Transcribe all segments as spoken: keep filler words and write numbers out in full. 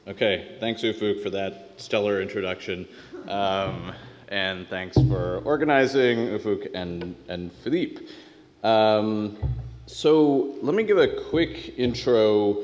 Okay, thanks Ufuk for that stellar introduction. Um, and thanks for organizing, Ufuk and, and Philippe. Um, so let me give a quick intro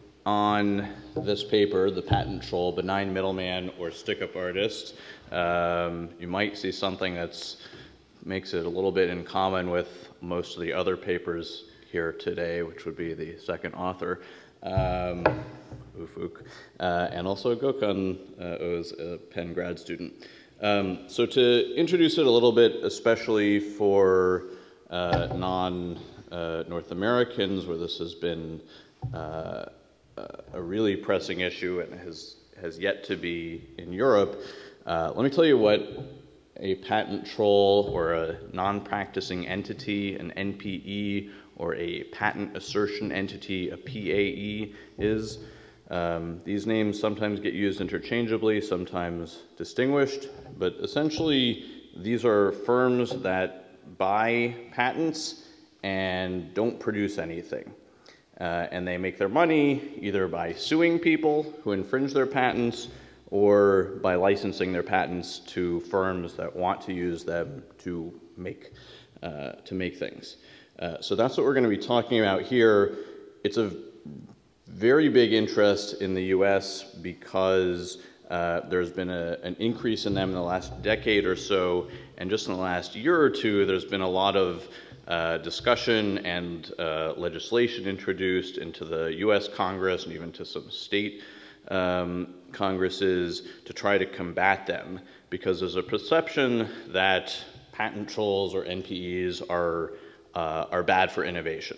on this paper, The Patent Troll, Benign Middleman or Stick-Up Artist. Um, you might see something that's makes it a little bit in common with most of the other papers here today, which would be the second author, um, Ufuk, uh, and also Gökhan uh, is a Penn grad student. Um, so to introduce it a little bit, especially for uh, non-North uh, Americans, where this has been uh, a really pressing issue and has, has yet to be in Europe, uh, let me tell you what a patent troll or a non-practicing entity, an N P E, or a patent assertion entity, a P A E, is. Um, these names sometimes get used interchangeably, sometimes distinguished, but essentially these are firms that buy patents and don't produce anything. Uh, and they make their money either by suing people who infringe their patents or by licensing their patents to firms that want to use them to make, uh, to make things. Uh, so that's what we're going to be talking about here. It's a very big interest in the U S because uh, there's been a, an increase in them in the last decade or so, and just in the last year or two, there's been a lot of uh, discussion and uh, legislation introduced into the U S Congress and even to some state um, Congresses to try to combat them, because there's a perception that patent trolls or N P Es are, uh, are bad for innovation.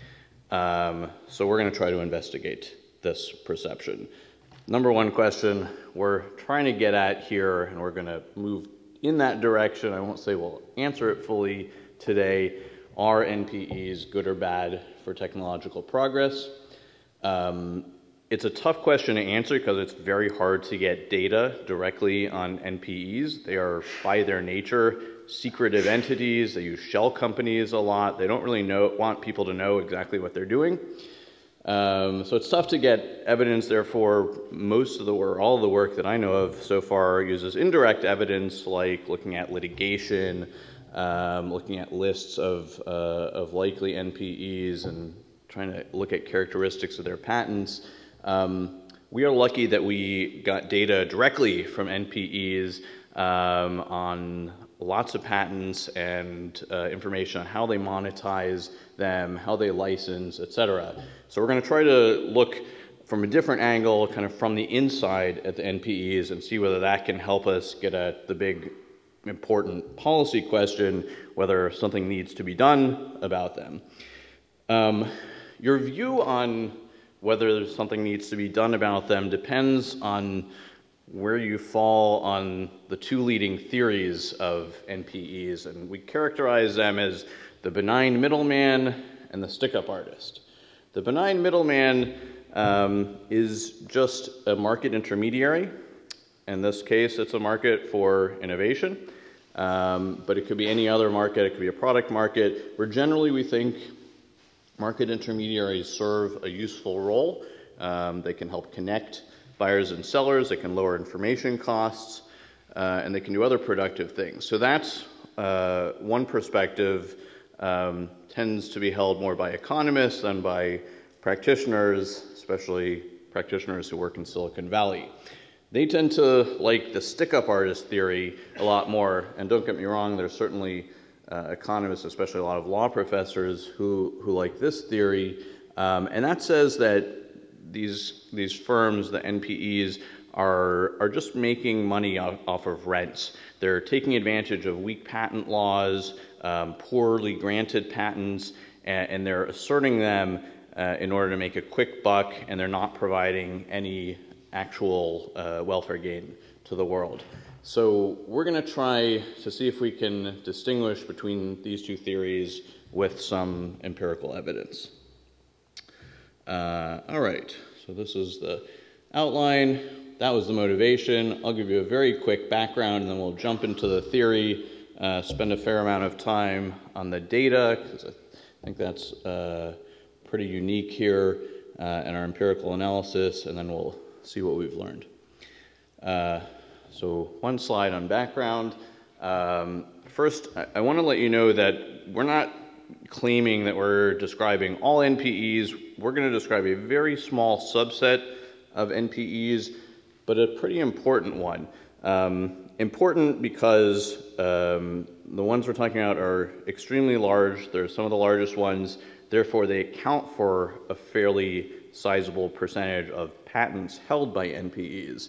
Um, so we're going to try to investigate this perception. Number one question we're trying to get at here, and we're going to move in that direction. I won't say we'll answer it fully today. Are N P Es good or bad for technological progress? Um, it's a tough question to answer because it's very hard to get data directly on N P Es. They are, by their nature, secretive entities. They use shell companies a lot. They don't really know, want people to know exactly what they're doing. Um, so it's tough to get evidence. Therefore, most of the work, all of the work that I know of so far uses indirect evidence, like looking at litigation, um, looking at lists of, uh, of likely N P Es and trying to look at characteristics of their patents. Um, we are lucky that we got data directly from N P Es um, on lots of patents and uh, information on how they monetize them, how they license, et cetera. So we're going to try to look from a different angle, kind of from the inside at the N P Es, and see whether that can help us get at the big important policy question, whether something needs to be done about them. Um, your view on whether something needs to be done about them depends on where you fall on the two leading theories of N P Es, and we characterize them as the benign middleman and the stick-up artist. The benign middleman um, is just a market intermediary. In this case, it's a market for innovation, um, but it could be any other market. It could be a product market, where generally we think market intermediaries serve a useful role. Um, they can help connect buyers and sellers, they can lower information costs, uh, and they can do other productive things. So that's uh, one perspective, um, tends to be held more by economists than by practitioners, especially practitioners who work in Silicon Valley. They tend to like the stick-up artist theory a lot more, and don't get me wrong, there's certainly uh, economists, especially a lot of law professors, who, who like this theory, um, and that says that These, these firms, the N P Es, are, are just making money off, off of rents. They're taking advantage of weak patent laws, um, poorly granted patents, and, and they're asserting them uh, in order to make a quick buck, and they're not providing any actual uh, welfare gain to the world. So we're going to try to see if we can distinguish between these two theories with some empirical evidence. Uh, all right, so this is the outline. That was the motivation. I'll give you a very quick background, and then we'll jump into the theory, uh, spend a fair amount of time on the data, because I think that's uh, pretty unique here, uh, in our empirical analysis, and then we'll see what we've learned. Uh, so one slide on background. Um, first, I, I want to let you know that we're not claiming that we're describing all N P Es. We're going to describe a very small subset of N P Es, but a pretty important one. Um, important because um, the ones we're talking about are extremely large. They're some of the largest ones. Therefore, they account for a fairly sizable percentage of patents held by N P Es.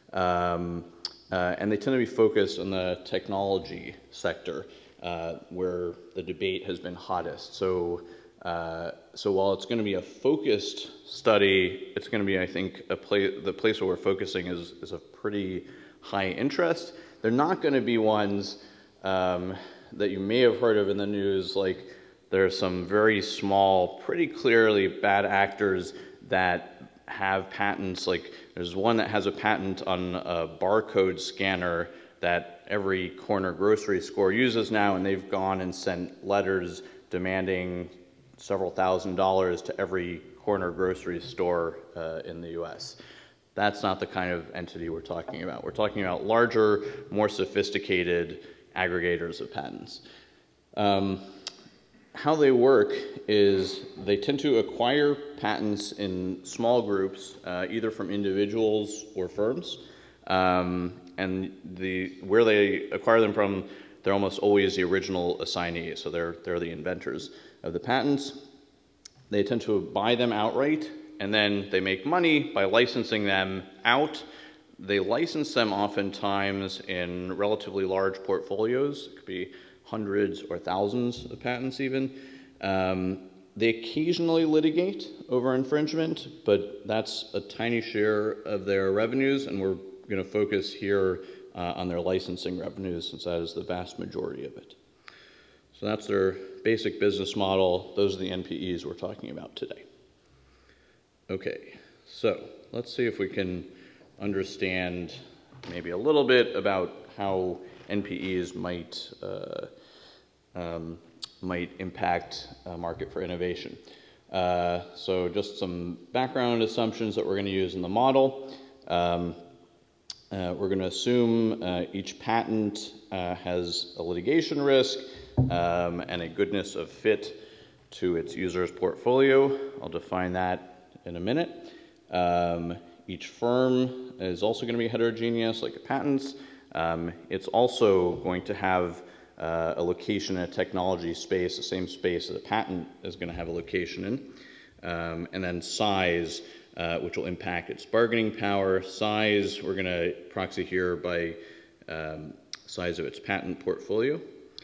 Um, uh, and they tend to be focused on the technology sector, uh, where the debate has been hottest. So, uh, so while it's going to be a focused study, it's going to be, I think, a pla- the place where we're focusing is, is of pretty high interest. They're not going to be ones um, that you may have heard of in the news, like there are some very small, pretty clearly bad actors that have patents. Like there's one that has a patent on a barcode scanner that every corner grocery store uses now, and they've gone and sent letters demanding several thousand dollars to every corner grocery store uh, in the U S. That's not the kind of entity we're talking about. We're talking about larger, more sophisticated aggregators of patents. Um, how they work is they tend to acquire patents in small groups, uh, either from individuals or firms. Um, and the where they acquire them from, they're almost always the original assignee, so they're, they're the inventors of the patents. They tend to buy them outright, and then they make money by licensing them out. They license them oftentimes in relatively large portfolios. It could be hundreds or thousands of patents even. Um, they occasionally litigate over infringement, but that's a tiny share of their revenues, and we're going to focus here uh, on their licensing revenues, since that is the vast majority of it. So that's their basic business model. Those are the N P Es we're talking about today. Okay, so let's see if we can understand maybe a little bit about how N P Es might uh, um, might impact a market for innovation. Uh, so just some background assumptions that we're going to use in the model. Um, uh, we're going to assume uh, each patent uh, has a litigation risk um, and a goodness of fit to its user's portfolio. I'll define that in a minute. Um, each firm is also going to be heterogeneous, like the patents. Um, it's also going to have uh, a location in a technology space, the same space that a patent is going to have a location in. Um, and then size, uh, which will impact its bargaining power. Size, we're going to proxy here by um, size of its patent portfolio.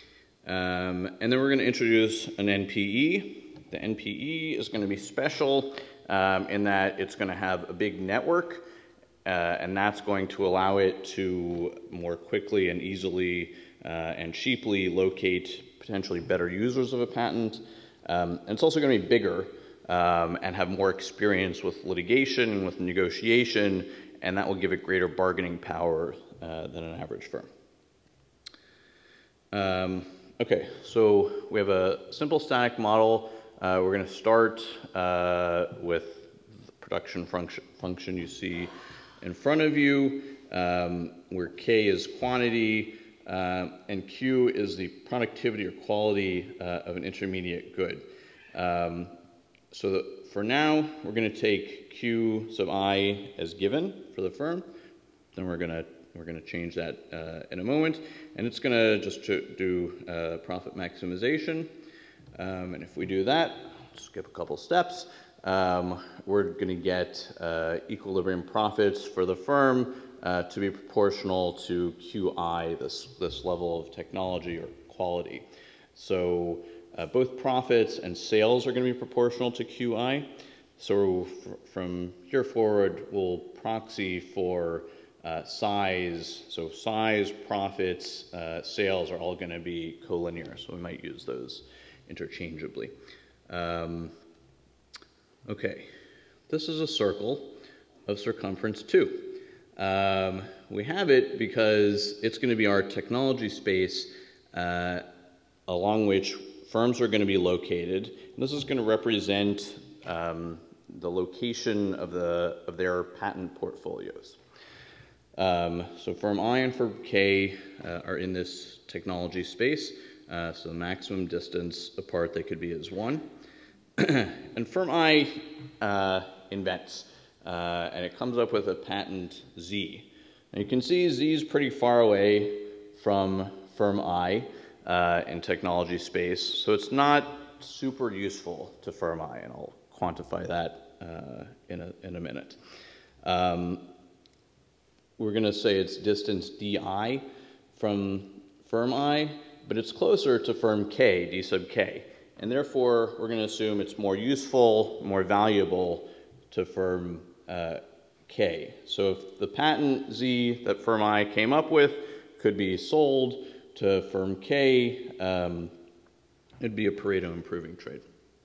Um, and then we're going to introduce an N P E. The N P E is going to be special um, in that it's going to have a big network, uh, and that's going to allow it to more quickly and easily uh, and cheaply locate potentially better users of a patent. Um, and it's also going to be bigger um, and have more experience with litigation and with negotiation, and that will give it greater bargaining power uh, than an average firm. Um, okay, so we have a simple static model. Uh, we're going to start uh, with the production function, function you see in front of you, um, where K is quantity uh, and Q is the productivity or quality uh, of an intermediate good. Um, so that for now, we're going to take Q sub I as given for the firm. Then we're going to we're going to change that uh, in a moment, and it's going to just do uh, profit maximization. Um, and if we do that, skip a couple steps, um, we're going to get uh, equilibrium profits for the firm uh, to be proportional to Q I, this, this level of technology or quality. So uh, both profits and sales are going to be proportional to Q I. So f- from here forward, we'll proxy for uh, size. So size, profits, uh, sales are all going to be collinear. So we might use those interchangeably. Um, okay, this is a circle of circumference two. Um, we have it because it's going to be our technology space uh, along which firms are going to be located. And this is going to represent um, the location of, the, of their patent portfolios. Um, so firm I and firm K uh, are in this technology space, uh, so the maximum distance apart they could be is one. And firm I uh, invents, uh, and it comes up with a patent Z. And you can see Z is pretty far away from firm I uh, in technology space, so it's not super useful to firm I, and I'll quantify that uh, in, a, in a minute. Um, we're going to say it's distance di from firm I, but it's closer to firm K, d sub k, and therefore we're going to assume it's more useful, more valuable to firm uh, K. So if the patent Z that firm I came up with could be sold to firm K, um, it'd be a Pareto improving trade.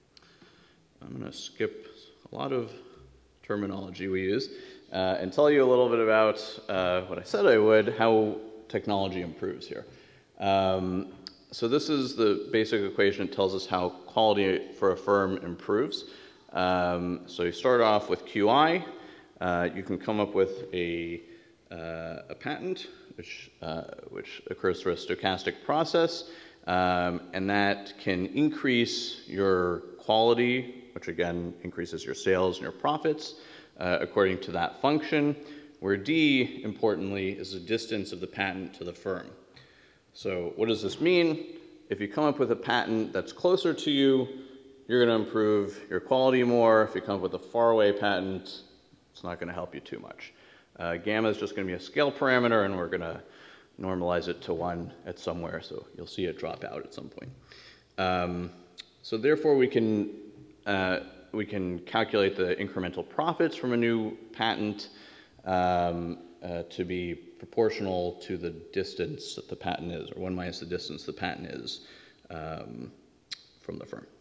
I'm going to skip a lot of terminology we use uh, and tell you a little bit about uh, what I said I would, how technology improves here. Um, so this is the basic equation. It tells us how quality for a firm improves. Um, so you start off with Q I. Uh, you can come up with a, uh, a patent, which, uh, which occurs through a stochastic process, um, and that can increase your quality, which again increases your sales and your profits, uh, according to that function, where D, importantly, is the distance of the patent to the firm. So what does this mean? If you come up with a patent that's closer to you, you're going to improve your quality more. If you come up with a faraway patent, it's not going to help you too much. Uh, gamma is just going to be a scale parameter, and we're going to normalize it to one at somewhere, so you'll see it drop out at some point. Um, so therefore, we can uh, we can calculate the incremental profits from a new patent um, uh, to be proportional to the distance that the patent is, or one minus the distance the patent is um, from the firm.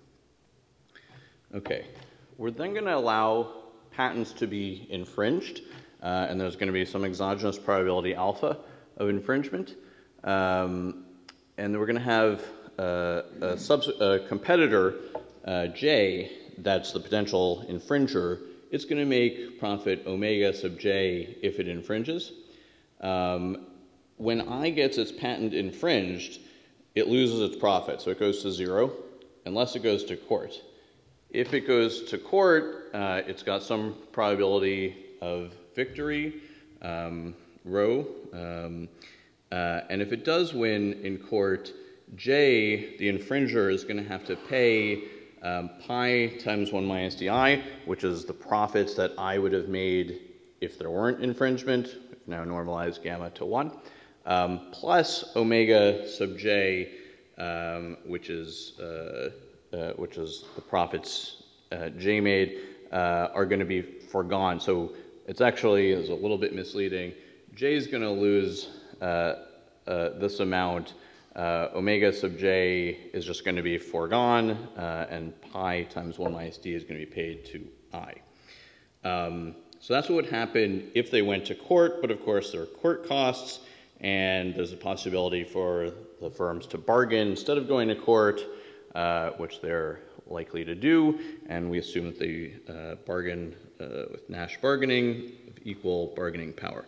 Okay, we're then going to allow patents to be infringed, uh, and there's going to be some exogenous probability alpha of infringement, um, and we're going to have uh, a, subs a competitor, uh, J, that's the potential infringer. It's going to make profit omega sub j if it infringes. Um, when I gets its patent infringed, it loses its profit, so it goes to zero, unless it goes to court. If it goes to court, uh, it's got some probability of victory, um, rho, um, uh, and if it does win in court, J, the infringer, is going to have to pay um, pi times one minus di, which is the profits that I would have made if there weren't infringement. We've now normalized gamma to one, um, plus omega sub j, um, which is uh, uh, which is the profits uh, J made, uh, are going to be foregone. So it's actually is a little bit misleading. J is going to lose uh, uh, this amount. Uh, omega sub j is just going to be foregone, uh, and pi times one minus d is going to be paid to I. Um, so that's what would happen if they went to court, but of course there are court costs, and there's a possibility for the firms to bargain instead of going to court, uh, which they're likely to do, and we assume that they uh, bargain uh, with Nash bargaining of equal bargaining power.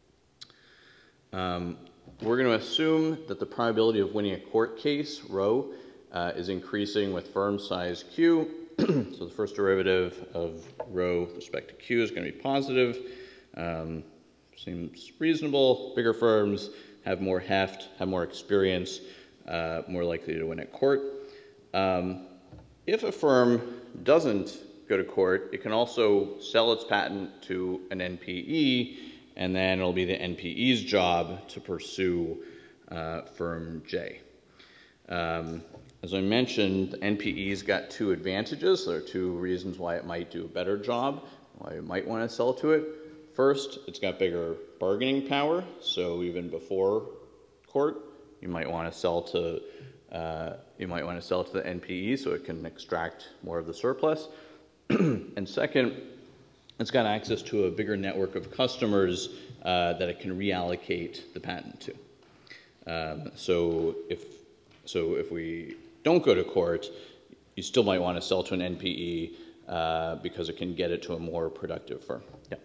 Um, we're going to assume that the probability of winning a court case, rho, uh, is increasing with firm size q. So the first derivative of rho with respect to q is going to be positive. Um, seems reasonable. Bigger firms have more heft, have more experience, uh, more likely to win at court. Um, if a firm doesn't go to court, it can also sell its patent to an N P E, and then it'll be the N P E's job to pursue uh, firm J. Um, as I mentioned, the N P E's got two advantages. There are two reasons why it might do a better job, why you might want to sell to it. First, it's got bigger bargaining power, so even before court, you might want to sell to uh, you might want to sell to the N P E so it can extract more of the surplus. And second, it's got access to a bigger network of customers uh, that it can reallocate the patent to. Um, so if so, if we don't go to court, you still might want to sell to an N P E uh, because it can get it to a more productive firm. Yeah.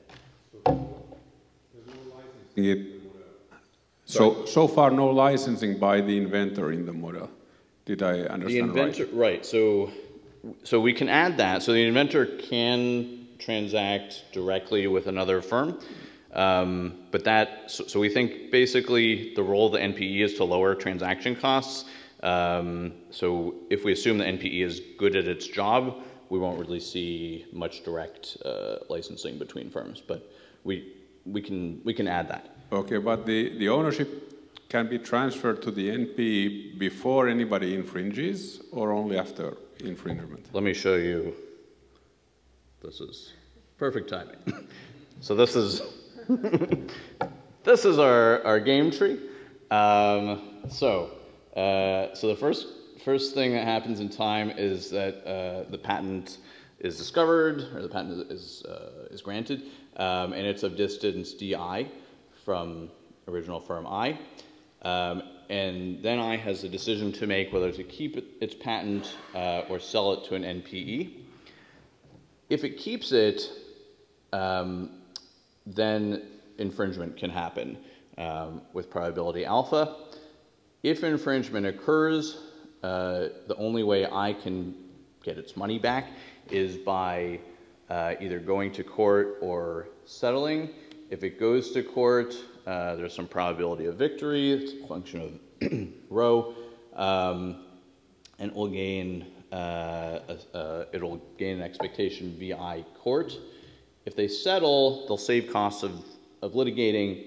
It, so, so far no licensing by the inventor in the model. Did I understand the inventor, right? Right, so, so we can add that. So the inventor can transact directly with another firm, um, but that, so, so we think basically the role of the N P E is to lower transaction costs. Um, so if we assume the N P E is good at its job, we won't really see much direct uh, licensing between firms, but we, we, can, we can add that. Okay, but the, the ownership can be transferred to the N P E before anybody infringes or only after infringement? Let me show you. This is perfect timing. So this is this is our, our game tree. Um, so uh, so the first first thing that happens in time is that uh, the patent is discovered, or the patent is uh, is granted, um, and it's of distance di from original firm I. Um, and then I has a decision to make whether to keep it, its patent uh, or sell it to an N P E. If it keeps it, um, then infringement can happen um, with probability alpha. If infringement occurs, uh, the only way I can get its money back is by uh, either going to court or settling. If it goes to court, uh, there's some probability of victory. It's a function of rho, um, and it will gain uh, a, uh, it'll gain an expectation vi court. If they settle, they'll save costs of, of litigating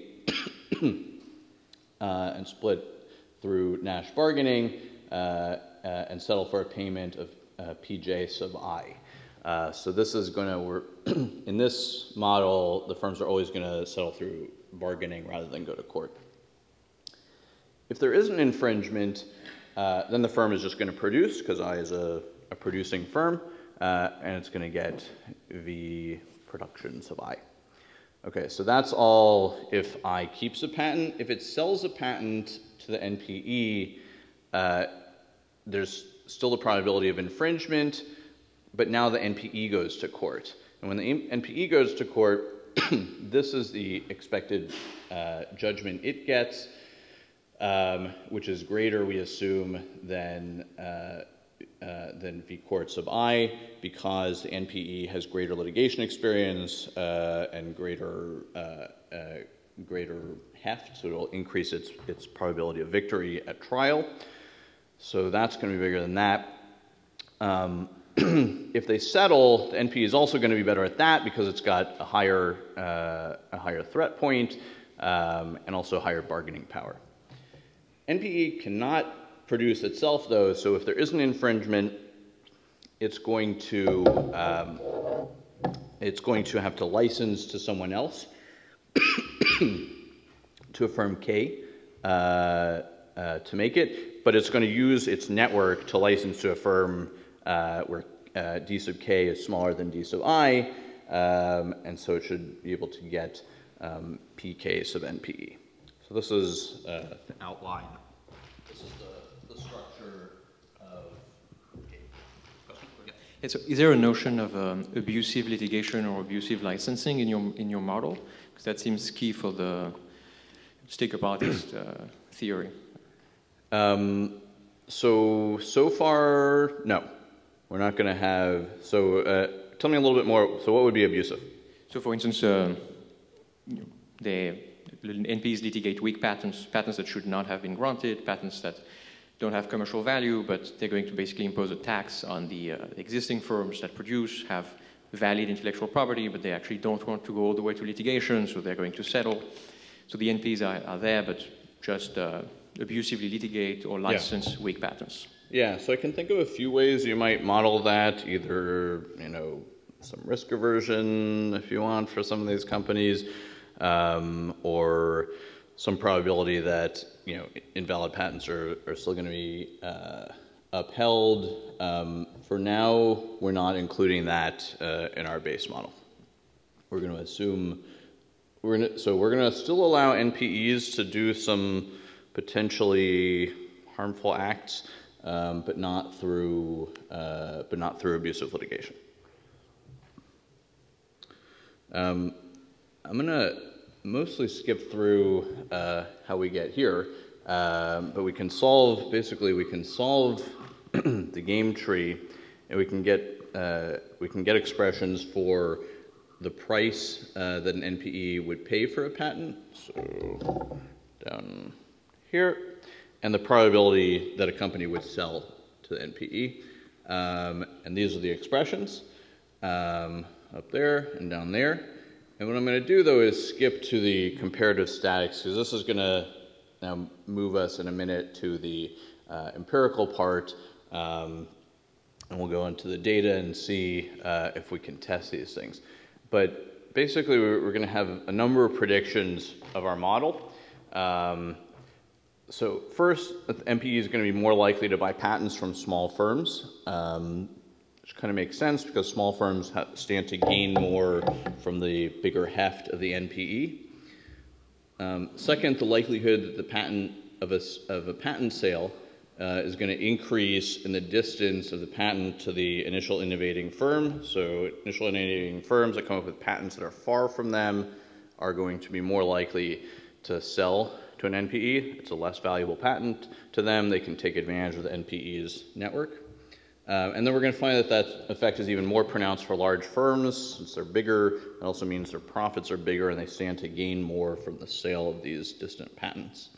uh, and split through Nash bargaining uh, uh, and settle for a payment of uh, P J sub I. Uh, so this is going to work. In this model, the firms are always going to settle through bargaining rather than go to court. If there is an infringement, uh, then the firm is just going to produce, because I is a, a producing firm, uh, and it's going to get the production sub I. Okay, so that's all if I keeps a patent. If it sells a patent to the N P E, uh, there's still the probability of infringement, but now the N P E goes to court. And when the N P E goes to court, this is the expected uh, judgment it gets, um, which is greater, we assume, than, uh, uh, than V court sub I, because the N P E has greater litigation experience uh, and greater, uh, uh, greater heft, so it'll increase its, its probability of victory at trial. So that's going to be bigger than that. Um, if they settle, the N P E is also going to be better at that because it's got a higher, uh, a higher threat point um, and also higher bargaining power. N P E cannot produce itself, though, so if there is an infringement, it's going to um, it's going to have to license to someone else, to a firm K, uh, uh, to make it, but it's going to use its network to license to a firm uh, where uh, D sub K is smaller than D sub I, um, and so it should be able to get um, P K sub N P E. So this is uh, the outline. This is the, the structure of. Yeah, so is there a notion of um, abusive litigation or abusive licensing in your in your model? Because that seems key for the sticker parties uh, theory. Um, so so far, no, we're not going to have. So uh, tell me a little bit more. So what would be abusive? So, for instance, uh, you know, they. N P Es litigate weak patents, patents that should not have been granted, patents that don't have commercial value, but they're going to basically impose a tax on the uh, existing firms that produce, have valid intellectual property, but they actually don't want to go all the way to litigation, so they're going to settle. So the N P Es are, are there, but just uh, abusively litigate or license yeah. weak patents. Yeah, so I can think of a few ways you might model that, either, you know, some risk aversion, if you want, for some of these companies, Um, or some probability that, you know, invalid patents are, are still going to be uh, upheld. Um, for now, we're not including that uh, in our base model. We're going to assume, we're gonna, so we're going to still allow N P Es to do some potentially harmful acts, um, but not through, uh, but not through abusive litigation. Um, I'm going to mostly skip through uh, how we get here, uh, but we can solve, basically we can solve the game tree, and we can get, uh, we can get expressions for the price uh, that an N P E would pay for a patent, so down here, and the probability that a company would sell to the N P E. Um, and these are the expressions um, up there and down there. And what I'm going to do, though, is skip to the comparative statics, because this is going to now move us in a minute to the uh, empirical part, um, and we'll go into the data and see uh, if we can test these things. But basically, we're, we're going to have a number of predictions of our model. Um, so first, the N P E is going to be more likely to buy patents from small firms, um, which kind of makes sense because small firms ha stand to gain more from the bigger heft of the N P E. Um, second, the likelihood that the patent of a, of a patent sale uh, is going to increase in the distance of the patent to the initial innovating firm. So initial innovating firms that come up with patents that are far from them are going to be more likely to sell to an N P E. It's a less valuable patent to them. They can take advantage of the N P E's network. Uh, and then we're going to find that that effect is even more pronounced for large firms. Since they're bigger, it also means their profits are bigger and they stand to gain more from the sale of these distant patents.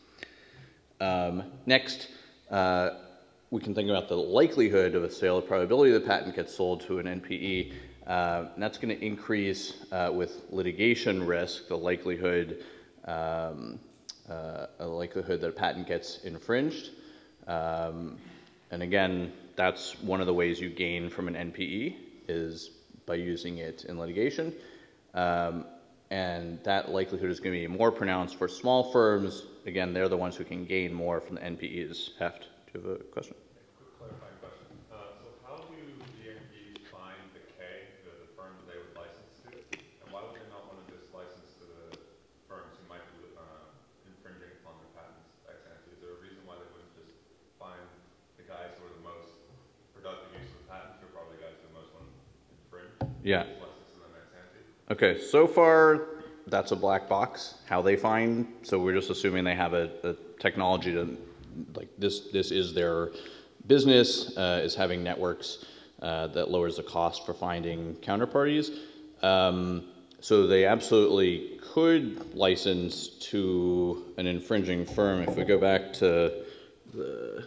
Um, next, uh, we can think about the likelihood of a sale, the probability the patent gets sold to an N P E, uh, and that's going to increase uh, with litigation risk, the likelihood, um, uh, a likelihood that a patent gets infringed. Um, and again, that's one of the ways you gain from an N P E is by using it in litigation. Um, and that likelihood is going to be more pronounced for small firms. Again, they're the ones who can gain more from the N P E's heft. Do you have a question? Quick clarifying question. Uh, so how do the N P Es find the K, the, the firms they would license to? And why would they not want to just license to the firms who might be uh, infringing upon their patents ex ante? Is there a reason why they wouldn't just find the guys who are the most productive use of the patents, who are probably the guys who most want to infringe? Yeah. License to them ex ante? Okay, so far that's a black box, how they find. So we're just assuming they have a, a technology to, like this, this is their business, uh, is having networks uh, that lowers the cost for finding counterparties. Um, so they absolutely could license to an infringing firm. If we go back to the,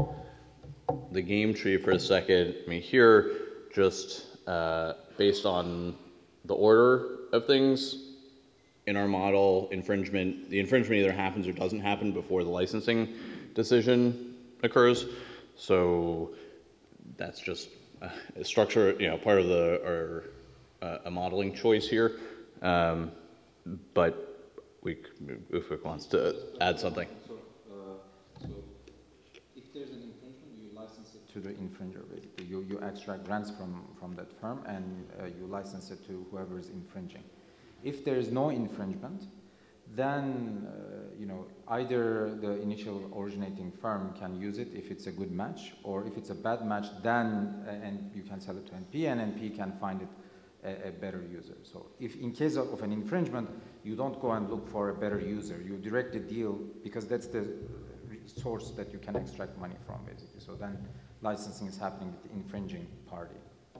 the game tree for a second, I mean here, just uh, based on the order of things in our model, infringement, the infringement either happens or doesn't happen before the licensing decision occurs. So that's just a structure, you know, part of the, or uh, a modeling choice here. Um, but we, Ufuk wants to add something. So, uh, so if there's an infringement, you license it to the infringer, basically. You, you extract grants from, from that firm and uh, you license it to whoever is infringing. If there is no infringement, then uh, you know, either the initial originating firm can use it if it's a good match, or if it's a bad match, then uh, and you can sell it to N P, and N P can find it a, a better user. So if in case of, of an infringement, you don't go and look for a better user. You direct the deal because that's the source that you can extract money from, basically. So then licensing is happening with the infringing party.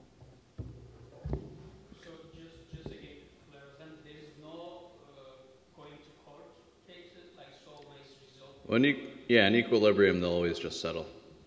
Well, in, yeah, in equilibrium, they'll always just settle.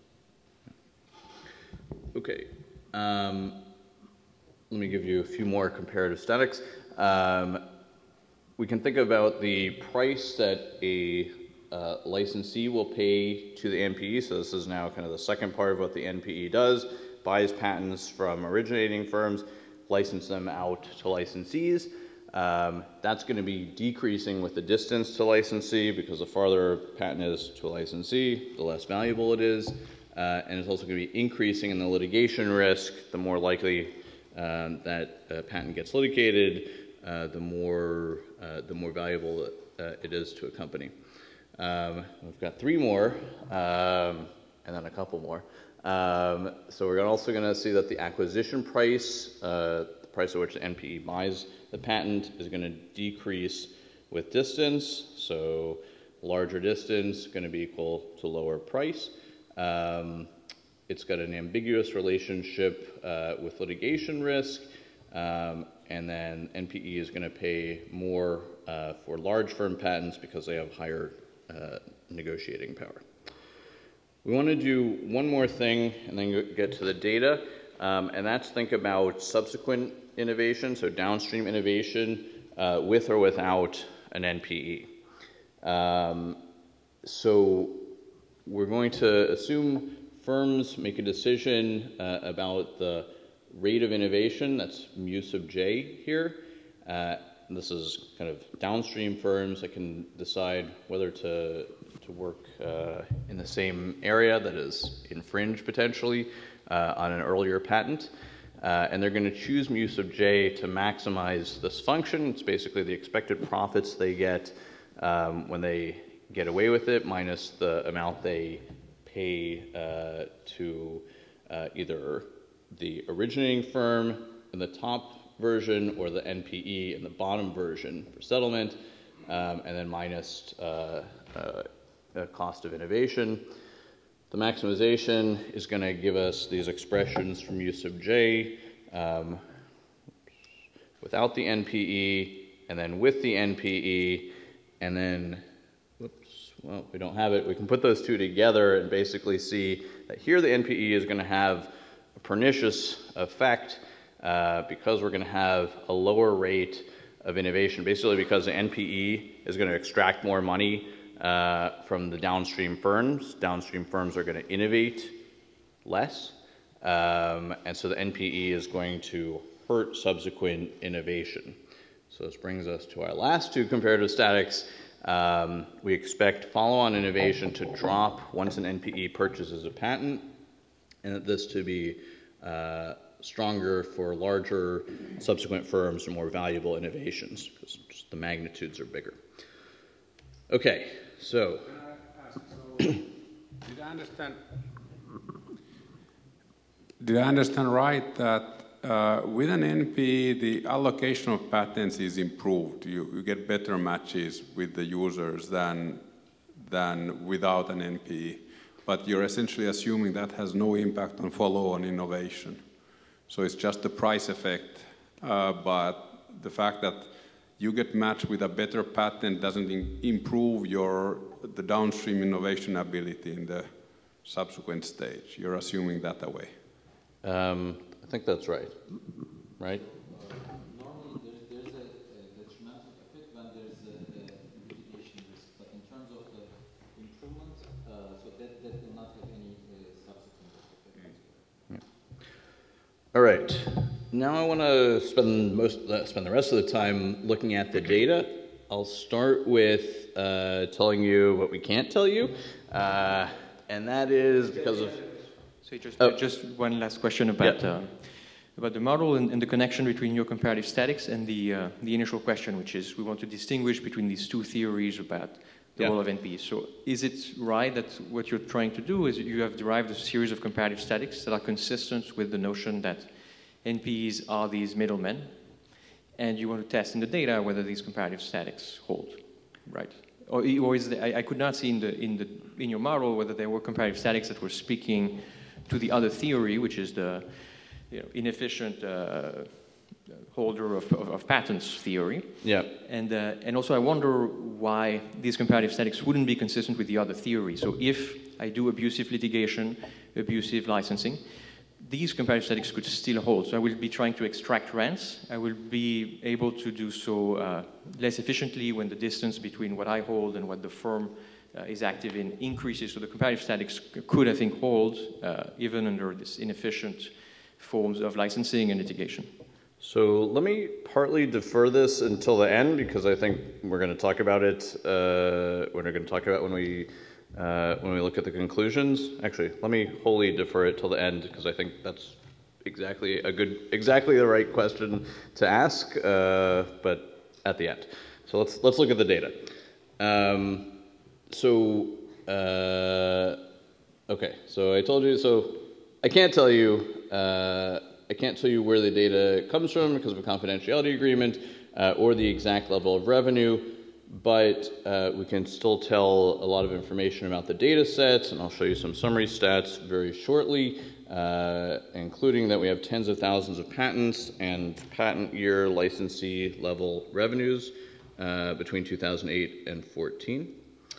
Okay. Um, let me give you a few more comparative statics. Um, we can think about the price that a uh, licensee will pay to the N P E. So this is now kind of the second part of what the N P E does. Buys patents from originating firms, license them out to licensees. Um, that's going to be decreasing with the distance to licensee, because the farther a patent is to a licensee, the less valuable it is. Uh, and it's also going to be increasing in the litigation risk. The more likely um, that a patent gets litigated, uh, the more uh, the more valuable uh, it is to a company. Um, we've got three more, um, and then a couple more. Um, so we're also going to see that the acquisition price, uh, price at which the N P E buys the patent is going to decrease with distance. So larger distance going to be equal to lower price. Um, it's got an ambiguous relationship uh, with litigation risk, um, and then N P E is going to pay more uh, for large firm patents because they have higher uh, negotiating power. We want to do one more thing and then get to the data, um, and that's think about subsequent innovation, so downstream innovation uh, with or without an N P E. Um, so we're going to assume firms make a decision uh, about the rate of innovation, that's mu sub j here. Uh, this is kind of downstream firms that can decide whether to, to work uh, in the same area that is infringed potentially uh, on an earlier patent. Uh, and they're going to choose mu sub j to maximize this function. It's basically the expected profits they get um, when they get away with it minus the amount they pay uh, to uh, either the originating firm in the top version or the N P E in the bottom version for settlement, um, and then minus uh, uh, the cost of innovation. The maximization is going to give us these expressions from mu sub j um, without the N P E, and then with the N P E, and then, whoops, well, we don't have it. We can put those two together and basically see that here the N P E is going to have a pernicious effect uh, because we're going to have a lower rate of innovation, basically because the N P E is going to extract more money uh, from the downstream firms. Downstream firms are going to innovate less, um, and so the N P E is going to hurt subsequent innovation. So this brings us to our last two comparative statics. Um, we expect follow-on innovation to drop once an N P E purchases a patent, and this to be uh, stronger for larger subsequent firms and more valuable innovations because just the magnitudes are bigger. Okay, so. so did I understand? Did I understand right that uh, with an N P E, the allocation of patents is improved? You, you get better matches with the users than, than without an N P E. But you're essentially assuming that has no impact on follow-on innovation. So it's just the price effect, uh, but the fact that you get matched with a better patent doesn't in improve your, the downstream innovation ability in the subsequent stage. You're assuming that away. Um, I think that's right, right? Normally, there's, there's a, a detrimental effect when there's a, a litigation risk, but in terms of the improvement, uh, so that, that will not have any uh, subsequent effect. Yeah. All right. Now I want to spend most uh, spend the rest of the time looking at the data. I'll start with uh, telling you what we can't tell you, uh, and that is because of. So just, Oh. just one last question about, Yeah. uh, about the model and, and the connection between your comparative statics and the, uh, the initial question, which is we want to distinguish between these two theories about the Yeah. role of N P Es. So is it right that what you're trying to do is you have derived a series of comparative statics that are consistent with the notion that N P Es are these middlemen, and you want to test in the data whether these comparative statics hold, right? Or, or is the, I, I could not see in, the, in, the, in your model whether there were comparative statics that were speaking to the other theory, which is the you know, inefficient uh, holder of, of, of patents theory. Yeah. And, uh, and also I wonder why these comparative statics wouldn't be consistent with the other theory. So if I do abusive litigation, abusive licensing, these comparative statics could still hold. So I will be trying to extract rents. I will be able to do so uh, less efficiently when the distance between what I hold and what the firm Uh, is active in increases, so the comparative statics could, I think, hold uh, even under this inefficient forms of licensing and litigation. So let me partly defer this until the end because I think we're going to talk about it. Uh, we're going to talk about when we uh, when we look at the conclusions. Actually, let me wholly defer it till the end because I think that's exactly a good, exactly the right question to ask. Uh, but at the end, so let's let's look at the data. Um, So, uh, okay, so I told you, so I can't tell you, uh, I can't tell you where the data comes from because of a confidentiality agreement uh, or the exact level of revenue, but uh, we can still tell a lot of information about the data sets, and I'll show you some summary stats very shortly, uh, including that we have tens of thousands of patents and patent year licensee level revenues uh, between two thousand eight and fourteen.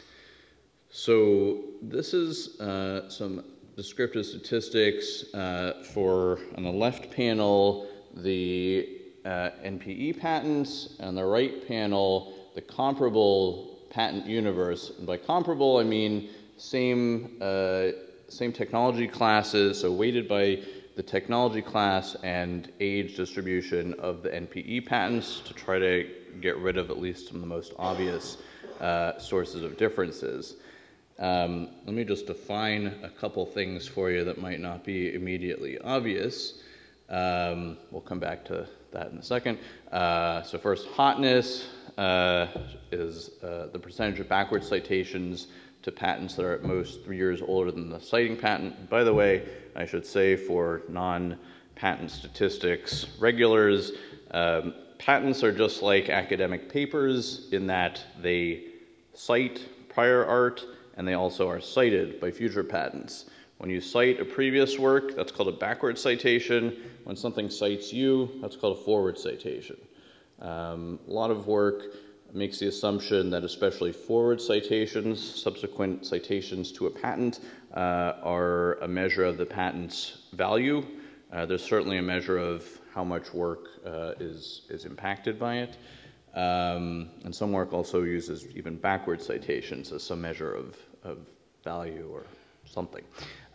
So this is uh, some descriptive statistics uh, for, on the left panel, the uh, N P E patents, and on the right panel, the comparable patent universe. And by comparable, I mean same, uh, same technology classes, so weighted by the technology class and age distribution of the N P E patents to try to get rid of at least some of the most obvious uh, sources of differences. Um, let me just define a couple things for you that might not be immediately obvious. Um, we'll come back to that in a second. Uh, so first, hotness uh, is uh, the percentage of backward citations to patents that are at most three years older than the citing patent. By the way, I should say for non-patent statistics regulars, um, patents are just like academic papers in that they cite prior art, and they also are cited by future patents. When you cite a previous work, that's called a backward citation. When something cites you, that's called a forward citation. Um, a lot of work makes the assumption that especially forward citations, subsequent citations to a patent, uh, are a measure of the patent's value. Uh, there's certainly a measure of how much work uh, is, is impacted by it. Um, and some work also uses even backward citations as some measure of, of value or something.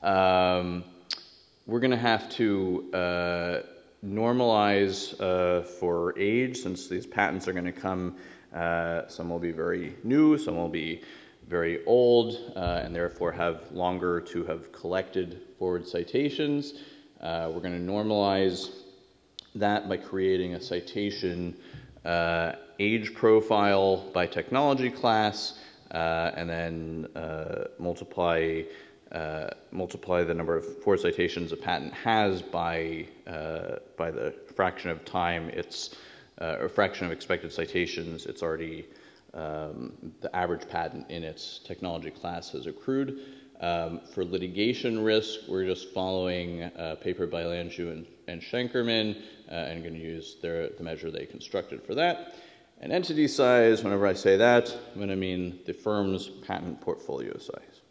Um, we're going to have to uh, normalize uh, for age, since these patents are going to come, uh, some will be very new, some will be very old, uh, and therefore have longer to have collected forward citations. Uh, we're going to normalize that by creating a citation uh, age profile by technology class, uh, and then uh, multiply uh, multiply the number of forward citations a patent has by uh, by the fraction of time it's uh, or fraction of expected citations it's already um, the average patent in its technology class has accrued. Um, for litigation risk, we're just following a paper by Lanzhou and, and Schenkerman, uh, and going to use their, the measure they constructed for that. And entity size, whenever I say that, I'm going to mean the firm's patent portfolio size.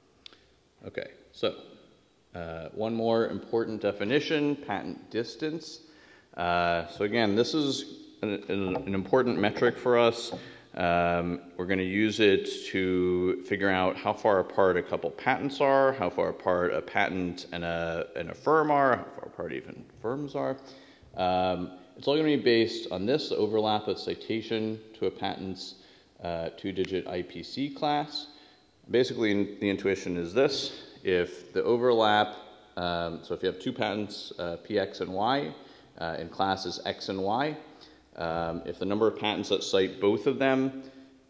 Okay, so uh, one more important definition, patent distance. Uh, so again, this is an, an important metric for us. Um, we're going to use it to figure out how far apart a couple patents are, how far apart a patent and a, and a firm are, how far apart even firms are. Um, it's all going to be based on this, the overlap of citation to a patent's uh, two-digit I P C class. Basically, the intuition is this. If the overlap, um, so if you have two patents, uh, P X and Y, uh, in classes X and Y, Um, if the number of patents that cite both of them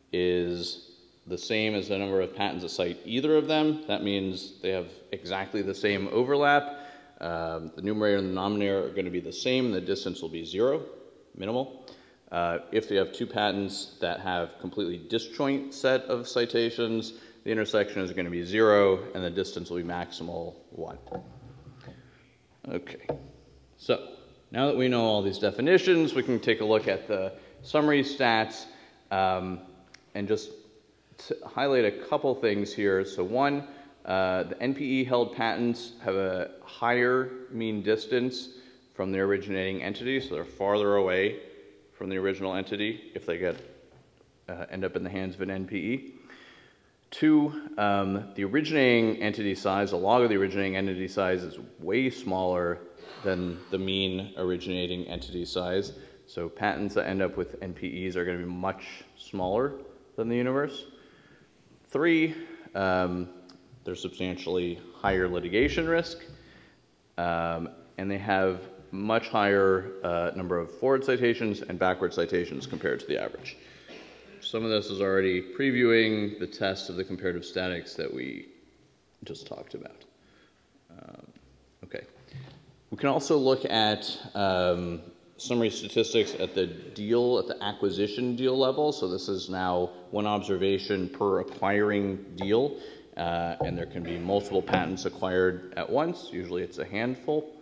is the same as the number of patents that cite either of them, that means they have exactly the same overlap. Um, the numerator and the denominator are going to be the same. The distance will be zero, minimal. Uh, if you have two patents that have completely disjoint set of citations, the intersection is going to be zero, and the distance will be maximal one. Okay, so now that we know all these definitions, we can take a look at the summary stats um, and just to highlight a couple things here. So one, uh, the N P E-held patents have a higher mean distance from the originating entity, so they're farther away from the original entity if they get uh, end up in the hands of an N P E. Two, um, the originating entity size, the log of the originating entity size is way smaller than the mean originating entity size. So patents that end up with N P Es are going to be much smaller than the universe. Three, um, there's substantially higher litigation risk, um, and they have much higher uh, number of forward citations and backward citations compared to the average. Some of this is already previewing the test of the comparative statics that we just talked about. Um, okay. We can also look at um, summary statistics at the deal, at the acquisition deal level. So this is now one observation per acquiring deal, uh, and there can be multiple patents acquired at once. Usually it's a handful.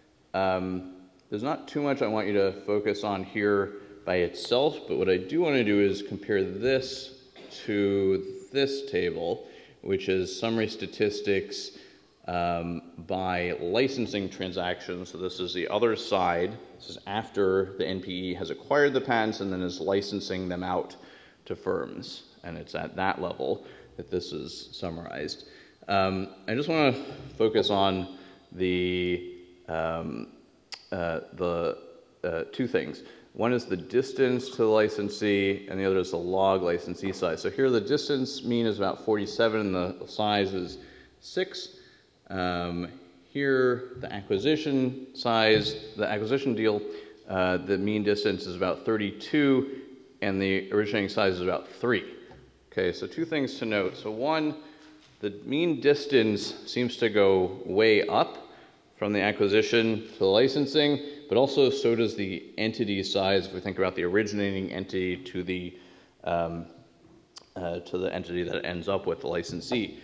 Um, there's not too much I want you to focus on here by itself, but what I do want to do is compare this to this table, which is summary statistics um, by licensing transactions. So this is the other side. This is after the N P E has acquired the patents and then is licensing them out to firms. And it's at that level that this is summarized. Um, I just want to focus on the, um, uh, the uh, two things. One is the distance to the licensee, and the other is the log licensee size. So here the distance mean is about forty-seven, and the size is six. Um, here, the acquisition size, the acquisition deal, uh, the mean distance is about thirty-two, and the originating size is about three. Okay, so two things to note. So one, the mean distance seems to go way up from the acquisition to the licensing, but also so does the entity size if we think about the originating entity to the um, uh, to the entity that ends up with the licensee.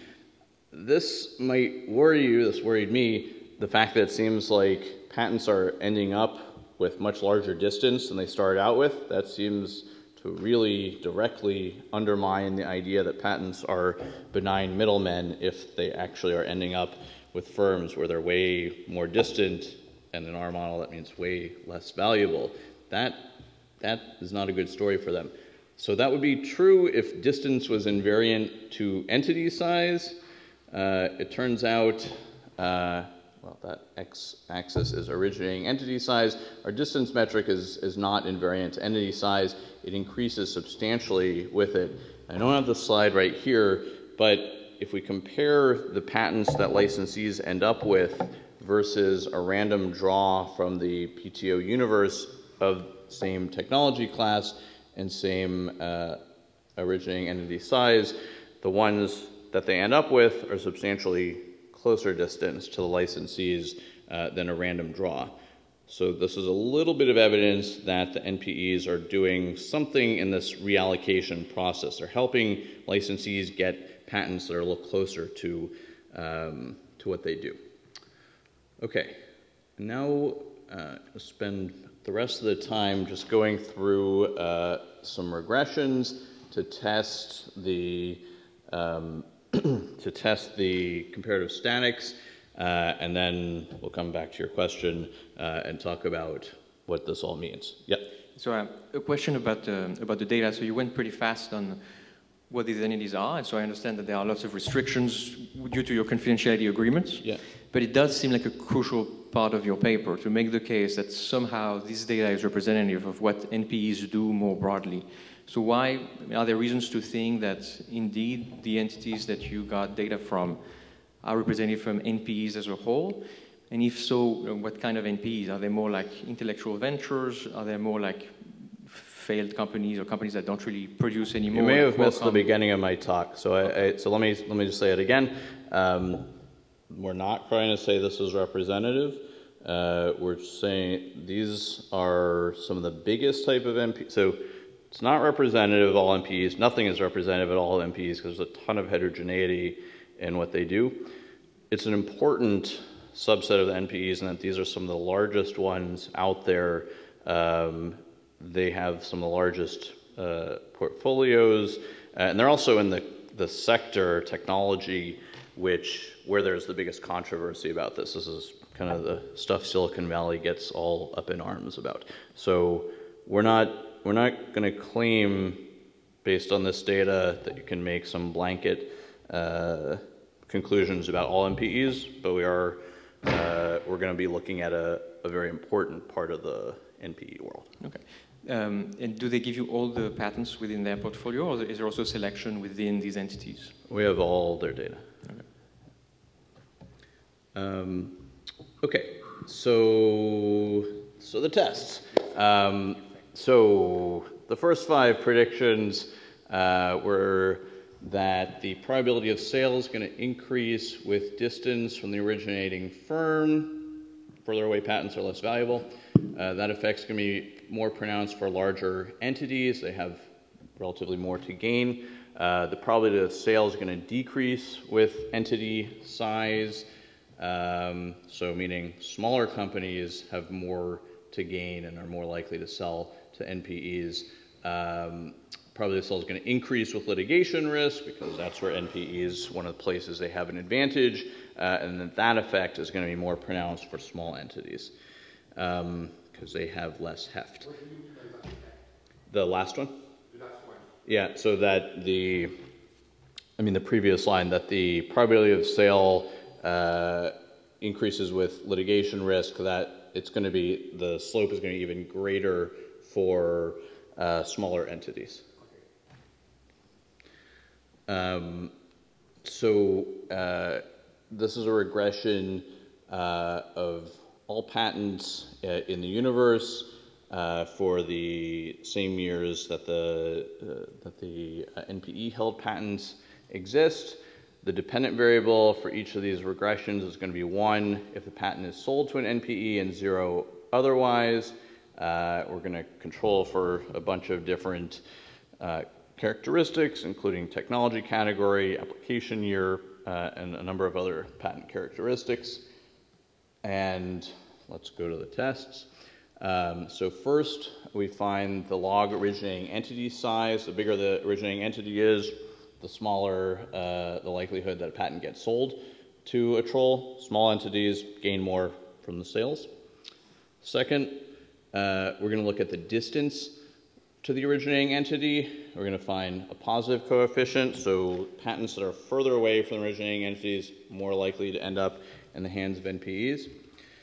This might worry you, this worried me, the fact that it seems like patents are ending up with much larger distance than they started out with. That seems to really directly undermine the idea that patents are benign middlemen if they actually are ending up with firms where they're way more distant, and in our model that means way less valuable. That, that is not a good story for them. So that would be true if distance was invariant to entity size. Uh, it turns out, uh, well, that x-axis is originating entity size. Our distance metric is, is not invariant to entity size. It increases substantially with it. I don't have the slide right here, but if we compare the patents that licensees end up with versus a random draw from the P T O universe of same technology class and same uh, originating entity size, the ones that they end up with are substantially closer distance to the licensees uh, than a random draw. So this is a little bit of evidence that the N P Es are doing something in this reallocation process. They're helping licensees get patents that are a little closer to, um, to what they do. Okay, now uh, I'll spend the rest of the time just going through uh, some regressions to test the um, to test the comparative statics, uh, and then we'll come back to your question uh, and talk about what this all means. Yeah. So uh, a question about uh, about the data. So you went pretty fast on what these entities are, and so I understand that there are lots of restrictions due to your confidentiality agreements. Yeah. But it does seem like a crucial part of your paper to make the case that somehow this data is representative of what N P Es do more broadly. So why, are there reasons to think that indeed the entities that you got data from are representative from N P Es as a whole? And if so, what kind of N P Es? Are they more like intellectual ventures? Are they more like failed companies or companies that don't really produce anymore? You may have like missed the beginning of my talk, so I, I, so let me let me just say it again. Um, we're not trying to say this is representative. Uh, we're saying these are some of the biggest type of N P Es. So it's not representative of all N P Es. Nothing is representative of all N P Es because there's a ton of heterogeneity in what they do. It's an important subset of the N P Es, and that these are some of the largest ones out there. Um, they have some of the largest uh, portfolios, uh, and they're also in the, the sector technology, which where there's the biggest controversy about this. This is kind of the stuff Silicon Valley gets all up in arms about. So we're not we're not going to claim, based on this data, that you can make some blanket uh, conclusions about all N P Es, but we are uh, we're going to be looking at a, a very important part of the N P E world. Okay. Um, and do they give you all the patents within their portfolio, or is there also selection within these entities? We have all their data. Okay. Um, okay, so so the tests. Um, so the first five predictions uh, were that the probability of sale is going to increase with distance from the originating firm further away patents are less valuable. Uh, that effect's going to be more pronounced for larger entities. They have relatively more to gain. Uh, the probability of sale is going to decrease with entity size. Um, so meaning smaller companies have more to gain and are more likely to sell to N P Es. Um, probability of sale is going to increase with litigation risk because that's where N P Es, one of the places they have an advantage, uh, and then that effect is going to be more pronounced for small entities because um, they have less heft. What do you mean by that effect? The last one? The last one. Yeah, so that the, I mean the previous line, that the probability of sale uh, increases with litigation risk, that it's going to be, the slope is going to be even greater for uh, smaller entities. Um, so uh, this is a regression uh, of all patents uh, in the universe uh, for the same years that the uh, that the uh, N P E held patents exist. The dependent variable for each of these regressions is going to be one if the patent is sold to an N P E and zero otherwise. Uh, we're going to control for a bunch of different uh, characteristics, including technology category, application year, uh, and a number of other patent characteristics. And let's go to the tests. Um, so first, we find the log originating entity size. The bigger the originating entity is, the smaller uh, the likelihood that a patent gets sold to a troll. Small entities gain more from the sales. Second, uh, we're going to look at the distance to the originating entity. We're going to find a positive coefficient, so patents that are further away from the originating entities more likely to end up in the hands of N P Es.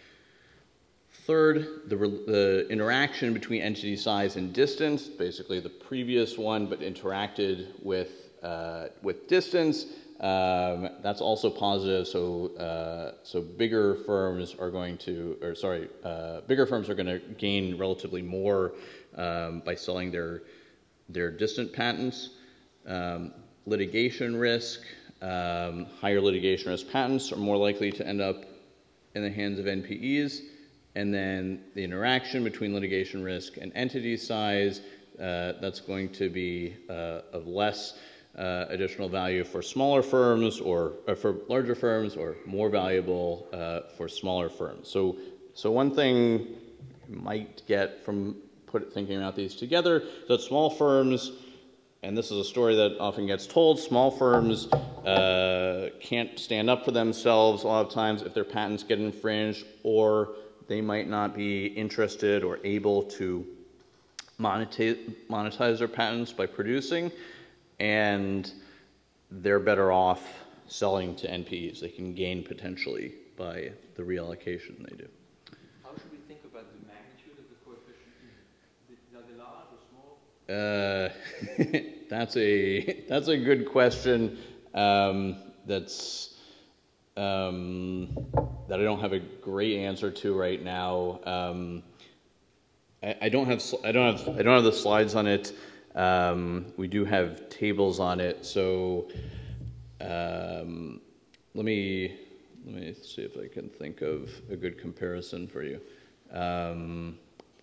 Third, the, the interaction between entity size and distance, basically the previous one but interacted with, uh, with distance. Um, that's also positive, so uh, so bigger firms are going to, or sorry, uh, bigger firms are going to gain relatively more um, by selling their their distant patents. Um, litigation risk, um, higher litigation risk patents are more likely to end up in the hands of N P Es, and then the interaction between litigation risk and entity size, uh, that's going to be uh, of less Uh, additional value for smaller firms or, or for larger firms, or more valuable uh, for smaller firms. So, so one thing you might get from put, thinking about these together is that small firms, and this is a story that often gets told, small firms uh, can't stand up for themselves a lot of times if their patents get infringed, or they might not be interested or able to monetize, monetize their patents by producing. And they're better off selling to N P Es. They can gain potentially by the reallocation they do. How should we think about the magnitude of the coefficient? Are they large or small? Uh, that's a that's a good question. Um, that's um, that I don't have a great answer to right now. Um, I, I don't have I don't have I don't have the slides on it. Um, we do have tables on it, so um, let me let me see if I can think of a good comparison for you. Um,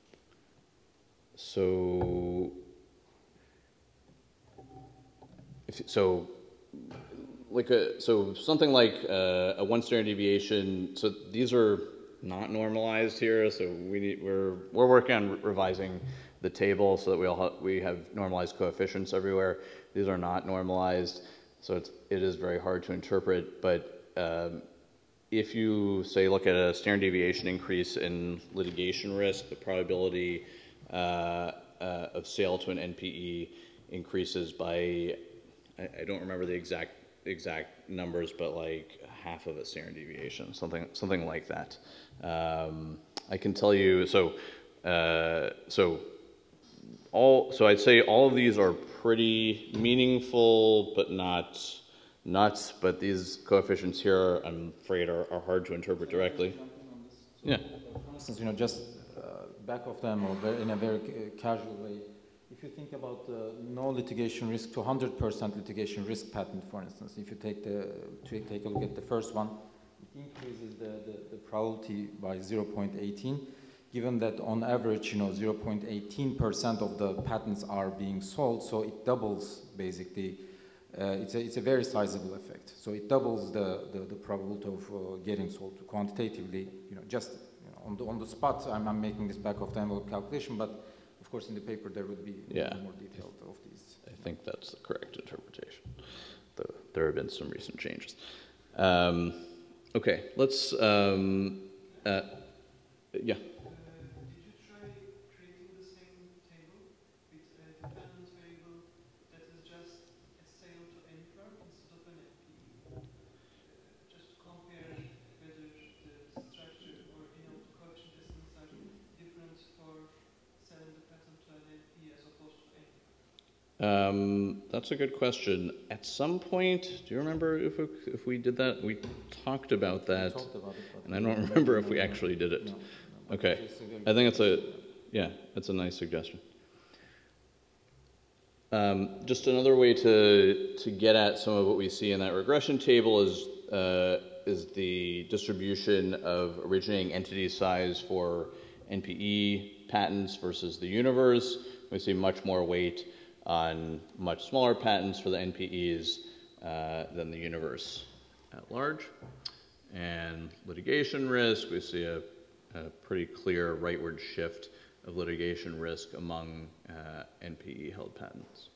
so, if, so like a so something like uh, a one standard deviation. So these are not normalized here. So we need, we're we're working on revising the table so that we all have, we have normalized coefficients everywhere. These are not normalized, so it's, it is very hard to interpret. But um, if you say look at a standard deviation increase in litigation risk, the probability uh, uh, of sale to an N P E increases by, I, I don't remember the exact exact numbers, but like half of a standard deviation, something something like that. Um, I can tell you so. Uh, so. All, so I'd say all of these are pretty meaningful, but not nuts. But these coefficients here, I'm afraid, are, are hard to interpret directly. So, yeah. For instance, you know, just uh, back of them, or very, in a very casual way, if you think about uh, no litigation risk to one hundred percent litigation risk patent, for instance, if you take the to take a look at the first one, increases the, the, the probability by zero point one eight, given that on average, you know, zero point one eight percent of the patents are being sold, so it doubles basically. Uh, it's, a, it's a very sizable effect. So it doubles the, the, the probability of uh, getting sold quantitatively, you know, just you know, on, the, on the spot, I'm, I'm making this back of the envelope calculation, but of course in the paper there would be yeah. more detailed of these. I think that's the correct interpretation. The, there have been some recent changes. Um, okay, let's, um, uh, yeah. Um, that's a good question. At some point, do you remember if we, if we did that? We talked about that, talked about it, and I don't remember if we actually did it. No, no, okay, I think it's a, yeah, that's a nice suggestion. Um, just another way to to get at some of what we see in that regression table is uh, is the distribution of originating entity size for N P E patents versus the universe. We see much more weight on much smaller patents for the N P Es uh, than the universe at large. And litigation risk, we see a, a pretty clear rightward shift of litigation risk among uh, N P E-held patents.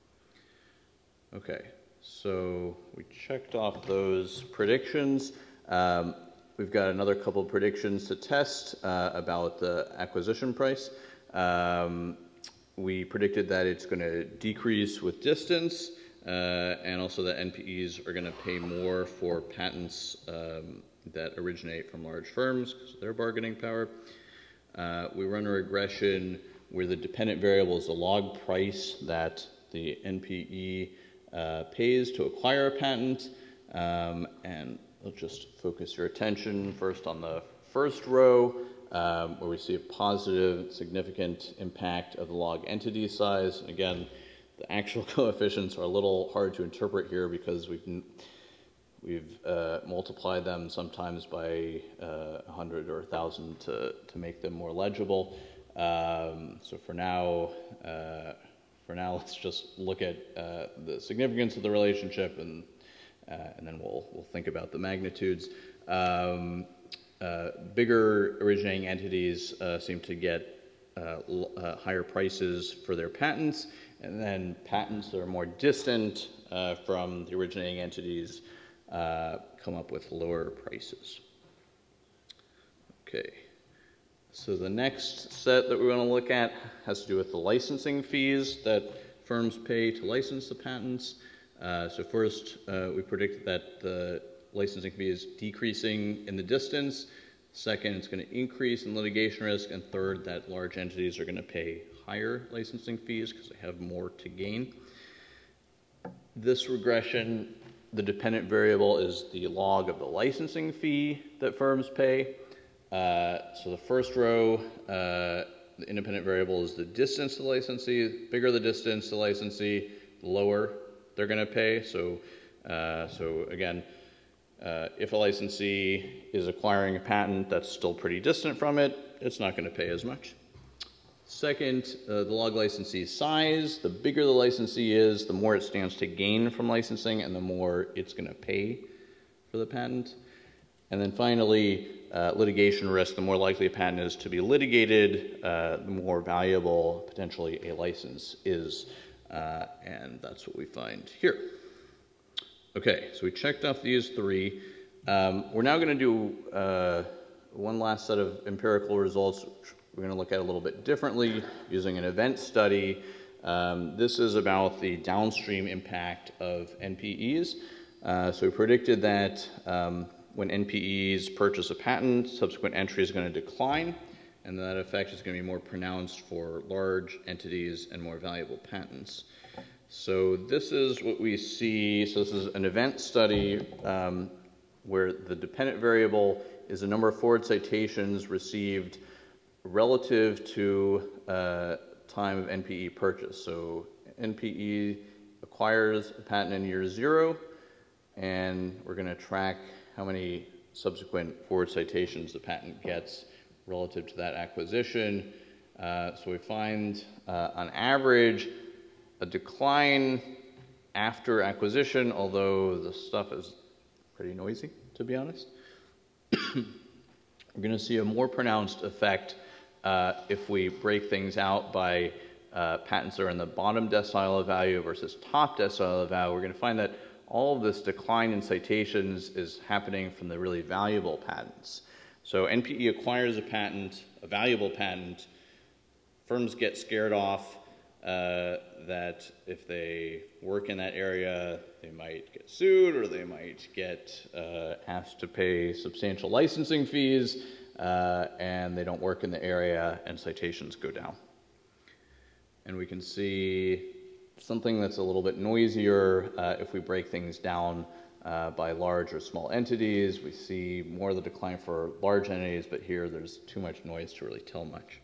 Okay, so we checked off those predictions. Um, we've got another couple of predictions to test uh, about the acquisition price. Um, We predicted that it's going to decrease with distance, uh, and also that N P Es are going to pay more for patents um, that originate from large firms because of their bargaining power. Uh, we run a regression where the dependent variable is the log price that the N P E uh, pays to acquire a patent. Um, and let's just focus your attention first on the first row. Um, where we see a positive, significant impact of the log entity size. And again, the actual coefficients are a little hard to interpret here because we've we've uh, multiplied them sometimes by uh, one hundred or one thousand to to make them more legible. Um, so for now, uh, for now, let's just look at uh, the significance of the relationship, and uh, and then we'll we'll think about the magnitudes. Um, Uh, bigger originating entities uh, seem to get uh, l- uh, higher prices for their patents, and then patents that are more distant uh, from the originating entities uh, come up with lower prices. Okay, so the next set that we want to look at has to do with the licensing fees that firms pay to license the patents. Uh, so first, uh, we predicted that the licensing fee is decreasing in the distance. Second, it's going to increase in litigation risk. And third, that large entities are going to pay higher licensing fees because they have more to gain. This regression, the dependent variable is the log of the licensing fee that firms pay. Uh, so the first row, uh, the independent variable is the distance to the licensee. The bigger the distance to the licensee, the lower they're going to pay. So, uh, so again, Uh, if a licensee is acquiring a patent that's still pretty distant from it, it's not going to pay as much. Second, uh, the log licensee size. The bigger the licensee is, the more it stands to gain from licensing and the more it's going to pay for the patent. And then finally, uh, litigation risk. The more likely a patent is to be litigated, uh, the more valuable potentially a license is. Uh, and that's what we find here. Okay, so we checked off these three. Um, we're now going to do uh, one last set of empirical results, which we're going to look at a little bit differently using an event study. Um, this is about the downstream impact of N P Es. Uh, so we predicted that um, when N P Es purchase a patent, subsequent entry is going to decline, and that effect is going to be more pronounced for large entities and more valuable patents. So this is what we see. So this is an event study um, where the dependent variable is the number of forward citations received relative to uh, time of N P E purchase. So N P E acquires a patent in year zero, and we're going to track how many subsequent forward citations the patent gets relative to that acquisition. Uh, so we find, uh, on average, a decline after acquisition, although the stuff is pretty noisy, to be honest. We're going to see a more pronounced effect uh, if we break things out by uh, patents that are in the bottom decile of value versus top decile of value. We're going to find that all of this decline in citations is happening from the really valuable patents. So N P E acquires a patent, a valuable patent. Firms get scared off uh, that if they work in that area, they might get sued or they might get uh, asked to pay substantial licensing fees, uh, and they don't work in the area and citations go down. And we can see something that's a little bit noisier uh, if we break things down uh, by large or small entities. We see more of the decline for large entities, but here there's too much noise to really tell much.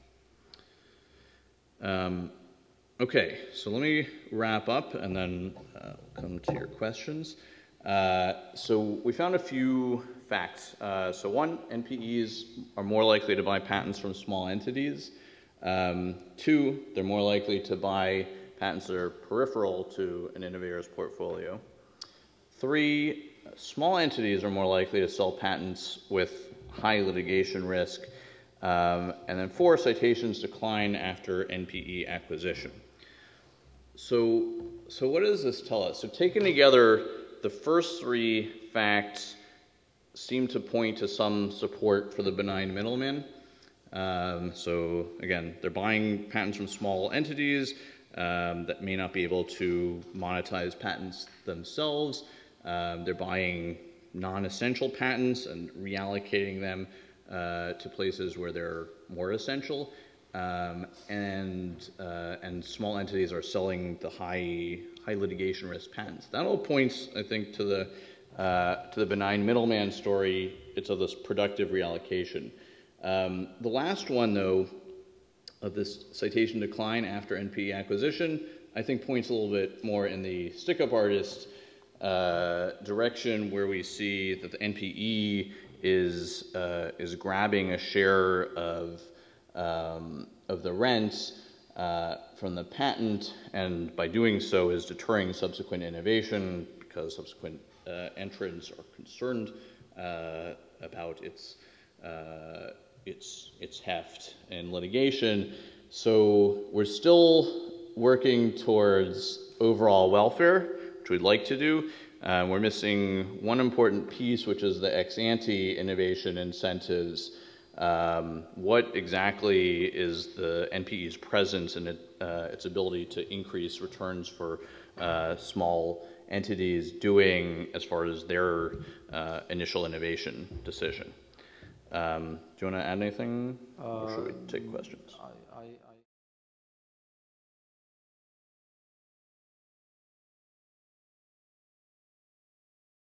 Um, okay, so let me wrap up and then uh, come to your questions. Uh, so we found a few facts. Uh, so one, N P Es are more likely to buy patents from small entities. Um, two, they're more likely to buy patents that are peripheral to an innovator's portfolio. Three, small entities are more likely to sell patents with high litigation risk. Um, and then four, citations decline after N P E acquisition. So, so what does this tell us? So taken together, the first three facts seem to point to some support for the benign middleman. Um, so again, they're buying patents from small entities um, that may not be able to monetize patents themselves. Um, they're buying non-essential patents and reallocating them uh, to places where they're more essential. Um, and uh, and small entities are selling the high high litigation risk patents. That all points, I think, to the uh, to the benign middleman story. It's of this productive reallocation. Um, the last one, though, of this citation decline after N P E acquisition, I think points a little bit more in the stick-up artist uh, direction, where we see that the N P E is uh, is grabbing a share of um, of the rent uh, from the patent, and by doing so is deterring subsequent innovation because subsequent uh, entrants are concerned uh, about its uh, its its heft in litigation. So we're still working towards overall welfare, which we'd like to do. Uh, we're missing one important piece, which is the ex-ante innovation incentives. Um, what exactly is the N P E's presence and it, uh, its ability to increase returns for uh, small entities doing as far as their uh, initial innovation decision? Um, do you want to add anything, or should we take questions? I, I, I